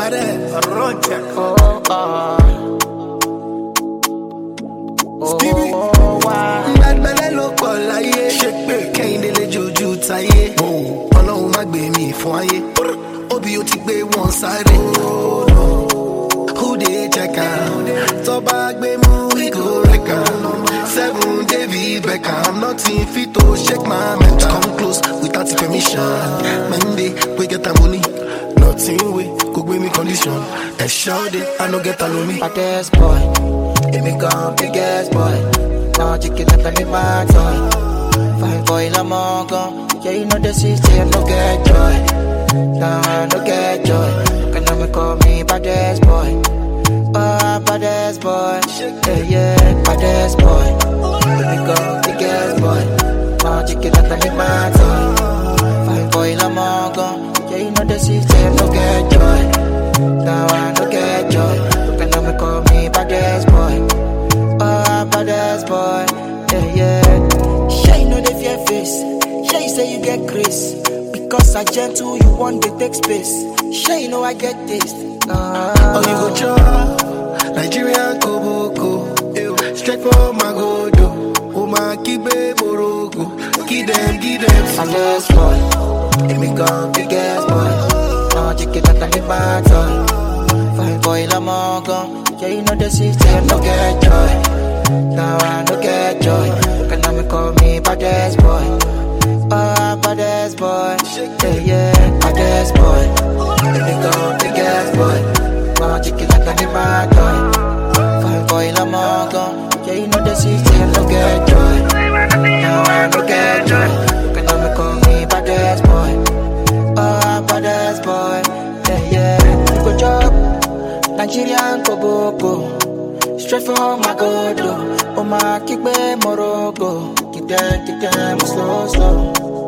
Badass, run check. Stevie, bad belly look all like shake me. Can't delay juju taye. Ọlọ́run má gbé mi fún ayé. Obi ó ti gbé wọn sáré. Who dey check am? Tó bá gbé mú we go wreck am. 7 David Beckham, nothing fit to shake my mental. Come close without permission. Monday we get the money. Nothing we could give me condition. And shout it, I no get alone me. Baddest boy, here me come, biggest boy. Now chicken up and my toy. Fine boy, I'm all gone. Yeah, you know the system, I no get joy. Now I no get joy. Can I call me baddest boy? Oh, baddest boy. Yeah, baddest boy. Here me come, biggest boy. Now chicken up and my toy. Fine boy, I'm all gone. Yeah, you know the system, no get joy. Now I no get joy. Can I call me baddest boy? Oh, baddest boy. Yeah. Sure you know the fear face. Sure you say you get grace. Because I gentle, you want to take space. Sure you know I get this. Oh, you go chop Nigerian Koboko. Straight from my godo. Oh, my kibe morogo. Give them. Baddest boy. Here me come, biggest boy. Now chicken up and my toy. Fine boy, I'm all gone. Yeah, you know the system, no get joy. Now I no get joy. Can I call me baddest boy? Oh, baddest boy. Yeah, baddest boy. Here me come, biggest boy. Now chicken up and my toy. Fine boy, I'm all gone. Yeah, you know the system, no get joy. Now I no get joy. Can I call me baddest boy? Oh, baddest boy. Yeah. Good job. Nigerian Koboko. Straight from my godo. Oh, my kick me morogo. Kick them, slow.